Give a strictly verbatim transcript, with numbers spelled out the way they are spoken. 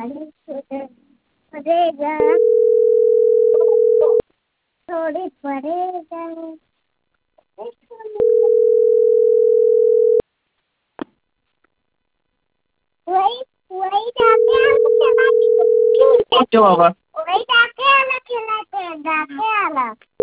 परेगा थोड़ी परेगा वही वही जाके आला खिलाते क्या बाबा वही जाके आला खिलाते जाके आला